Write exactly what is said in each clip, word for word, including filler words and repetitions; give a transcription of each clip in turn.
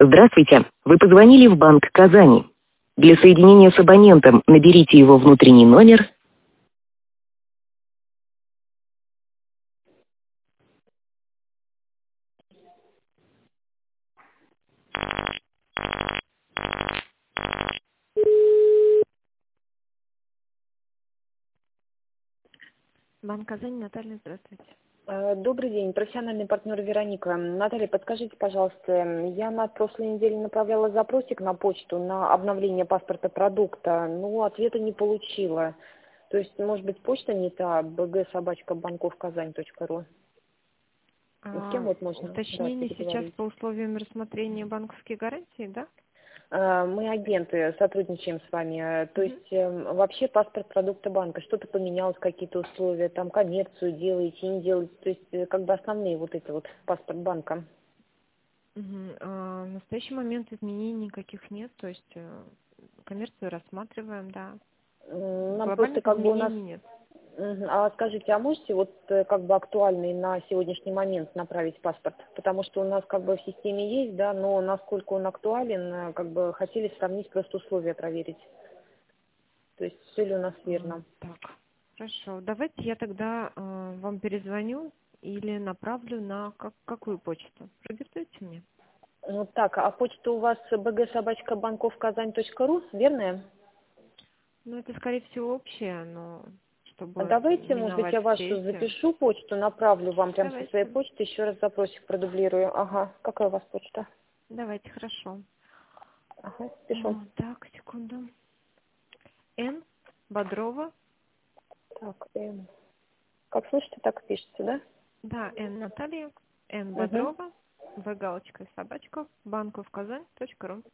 Здравствуйте. Вы позвонили в Банк Казани. Для соединения с абонентом наберите его внутренний номер. Банк Казани, Наталья, здравствуйте. Э, Добрый день, профессиональный партнер Вероника. Наталья, подскажите, пожалуйста, я на прошлой неделе направляла запросик на почту на обновление паспорта продукта, но ответа не получила. То есть, может быть, почта не та, бг собачка банков казань точка ру. С кем А, вот можно да, уточнение сейчас переговорить? по условиям рассмотрения банковских гарантий, да? Э, Мы агенты, сотрудничаем с вами. Э, То Мгм. есть э, вообще паспорт продукта банка, что-то поменялось, какие-то условия, там коммерцию делаете, не делаете, то есть э, как бы основные вот эти вот паспорт банка. Мгм. А, в настоящий момент изменений никаких нет, то есть э, коммерцию рассматриваем, да. М, Нам просто Глобальных как бы у нас... изменений нет. Мгм. А скажите, а можете вот э, как бы актуальный на сегодняшний момент направить паспорт? Потому что у нас как бы в системе есть, да, но насколько он актуален, э, как бы хотели сравнить, просто условия проверить. То есть все ли у нас А, верно. так, хорошо. Давайте я тогда э, вам перезвоню или направлю на как, какую почту. Продиктуйте мне. Ну так, а почта у вас бг собачка банков казань точка ру, верная? Ну, это, скорее всего, общее, но А чтобы давайте, может быть, миновать я все вашу эти. запишу почту, направлю вам прям со своей Давайте. почты, еще раз запросик продублирую. Ага, какая у вас почта? Давайте, хорошо. Ага, А, пишу. так, секунду. Н. Бодрова. Так, эм, как слышите, так и пишется, да? Да, Н. Наталья. Н. Угу. Бодрова. В. Галочка собачка. Банков Казань. Точка ру.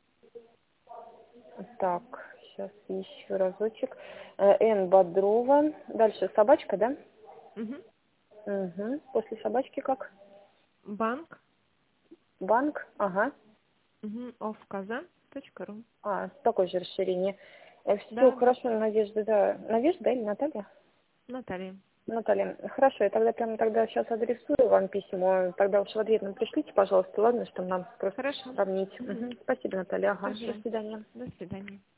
Так, сейчас еще разочек. Э, Н. Бодрова. Дальше собачка, да? Угу. Угу. После собачки как? Банк. Банк. Ага. Угу. Оф Казань. Точка ру. А, такое же расширение. Все, Да, да. хорошо, Надежда, да. Надежда, да, или Наталья? Наталья. Наталья, хорошо, я тогда прямо тогда сейчас адресую вам письмо. Тогда уж в ответ нам пришлите, пожалуйста, ладно, чтобы нам просто Хорошо. сравнить. Угу. Мгм. Спасибо, Наталья. Ага, до Хорошо. свидания. До свидания.